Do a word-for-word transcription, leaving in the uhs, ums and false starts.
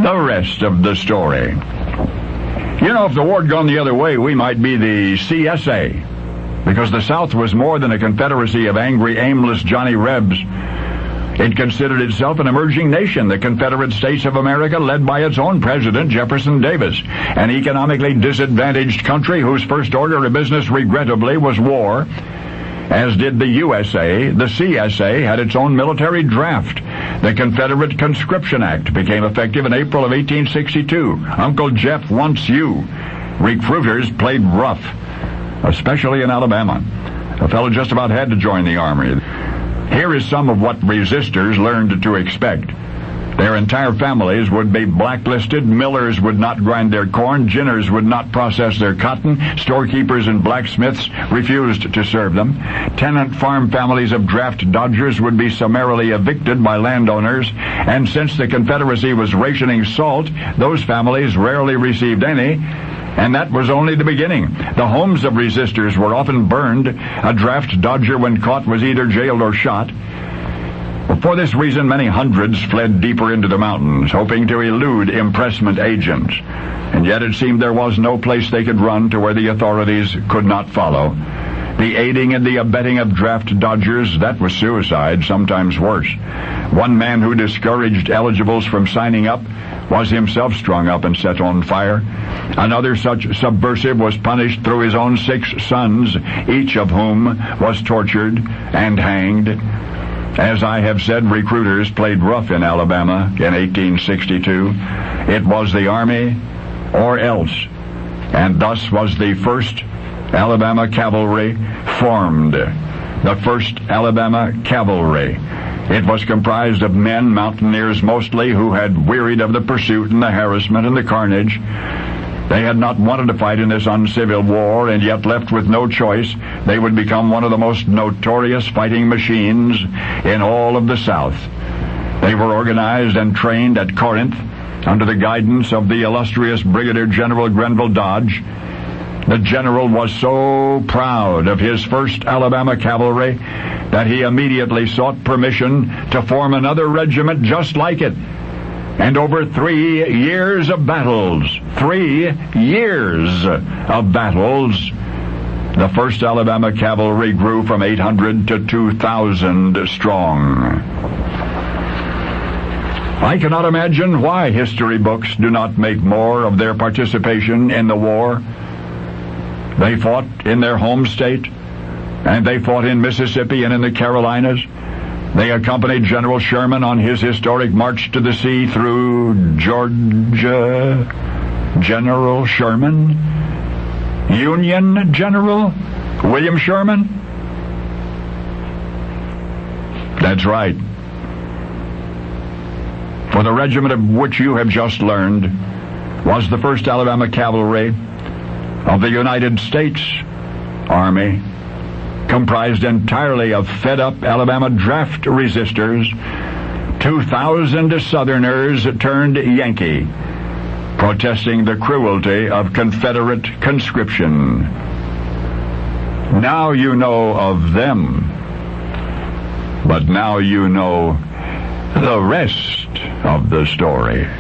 The rest of the story. You know, if the war had gone the other way, we might be the C S A, because the South was more than a confederacy of angry, aimless Johnny Rebs. It considered itself an emerging nation, the Confederate States of America, led by its own president, Jefferson Davis, an economically disadvantaged country whose first order of business, regrettably, was war. As did the U S A, the C S A had its own military draft. The Confederate Conscription Act became effective in April of eighteen sixty-two. Uncle Jeff wants you. Recruiters played rough, especially in Alabama. A fellow just about had to join the Army. Here is some of what resistors learned to expect. Their entire families would be blacklisted, millers would not grind their corn, ginners would not process their cotton, storekeepers and blacksmiths refused to serve them. Tenant farm families of draft dodgers would be summarily evicted by landowners, and since the Confederacy was rationing salt, those families rarely received any. And that was only the beginning. The homes of resistors were often burned. A draft dodger, when caught, was either jailed or shot. For this reason, many hundreds fled deeper into the mountains, hoping to elude impressment agents. And yet it seemed there was no place they could run to where the authorities could not follow. The aiding and the abetting of draft dodgers, that was suicide, sometimes worse. One man who discouraged eligibles from signing up was himself strung up and set on fire. Another such subversive was punished through his own six sons, each of whom was tortured and hanged. As I have said, recruiters played rough in Alabama in eighteen sixty-two. It was the Army or else, and thus was the first Alabama Cavalry formed. The first Alabama Cavalry. It was comprised of men, mountaineers mostly, who had wearied of the pursuit and the harassment and the carnage. They had not wanted to fight in this uncivil war, and yet left with no choice, they would become one of the most notorious fighting machines in all of the South. They were organized and trained at Corinth under the guidance of the illustrious Brigadier General Grenville Dodge. The general was so proud of his first Alabama Cavalry that he immediately sought permission to form another regiment just like it. And over three years of battles, three years of battles, the first Alabama Cavalry grew from eight hundred to two thousand strong. I cannot imagine why history books do not make more of their participation in the war. They fought in their home state, and they fought in Mississippi and in the Carolinas. They accompanied General Sherman on his historic march to the sea through Georgia. General Sherman? Union General William Sherman? That's right. For the regiment of which you have just learned was the first Alabama Cavalry of the United States Army, comprised entirely of fed-up Alabama draft resistors, two thousand Southerners turned Yankee, protesting the cruelty of Confederate conscription. Now you know of them, but now you know the rest of the story.